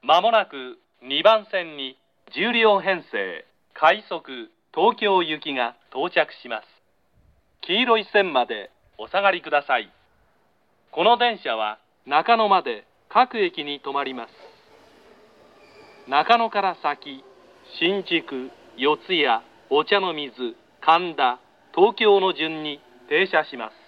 まもなく2番線に10両編成快速東京行きが到着します。黄色い線までお下がりください。この電車は中野まで各駅に止まります。中野から先、新宿、四谷、お茶の水、神田、東京の順に停車します。